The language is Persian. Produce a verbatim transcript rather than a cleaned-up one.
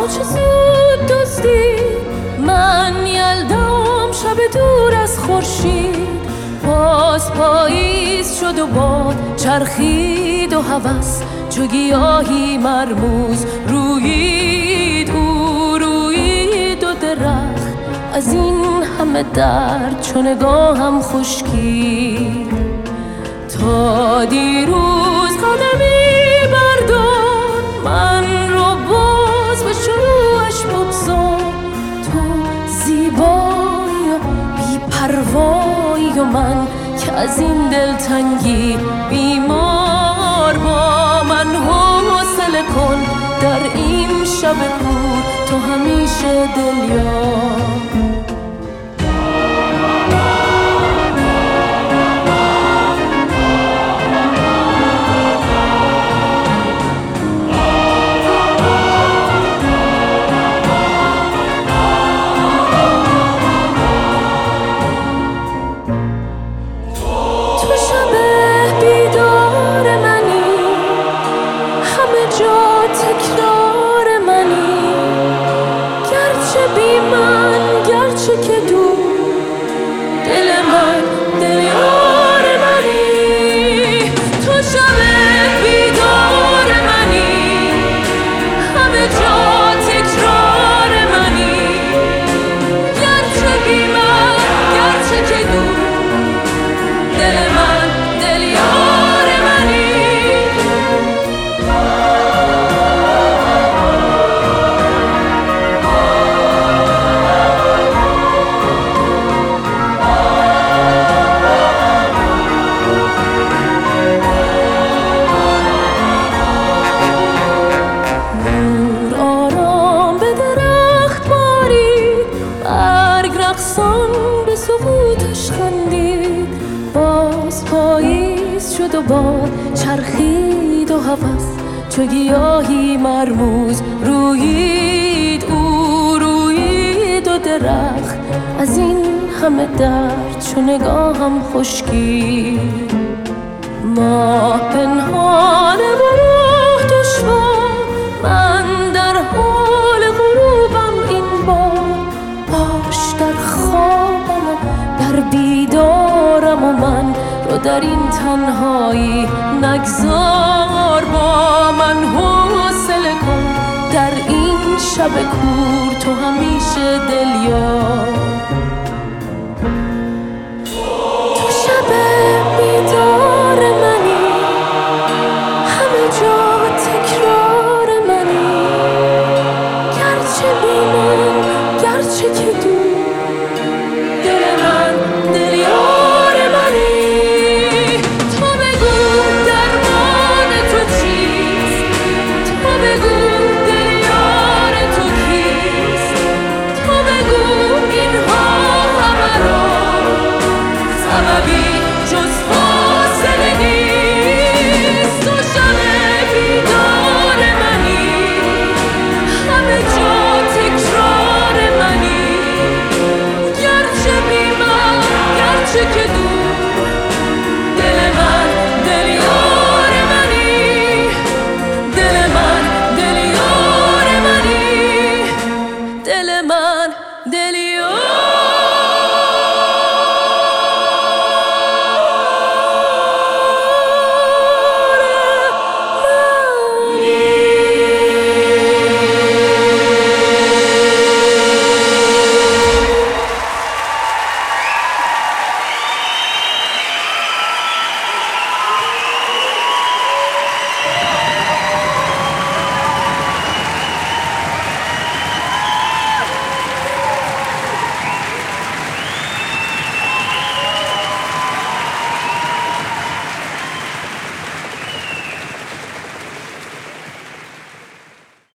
چه زود دزدی من یلدام شب دور از خورشید. باز پاییز شد و باد چرخید و هوس چو گیاهی مرموز رویید. او رویید و درخت از این همه درد چو نگاهم خشکید. تا دیروز قدمی بردار من رو باز به شروعش بگذار. تو زیبایی و بی پروایی و من که از این دلتنگی بیمار. با من حوصله کن در این شب کور تو همیشه دلیار. تکرار منی گرچه بی من گرچه که دور دل من دل یار منی. تو شب بیدار منی همه جا تکرار منی گرچه بی من گرچه که دور دل من دل یار منی. به سقوطش خندید باز پاییز شد و باد چرخید و هوس چو گیاهی مرموز رویید. او رویید و درخت از این همه درد چو نگاهم خشکید. ماه پنهان و روح دشوار من در حال غروبم این بار. باش در خوابم و در بیدارم و من رو در این تنهایی نگذار. با من حوصله کن در این شب کور تو همیشه دلیار. تو شب بیدار منی همه جا تکرار منی گرچه بی من گرچه که دور دل من دل یار منی. تو بگو درمان تو چیست تو بگو دل یار تو کیست. تو بگو اینها همه را سببی جز فاصله نیست. تو شب بیدار منی همه جا تکرار منی گرچه بی من گرچه که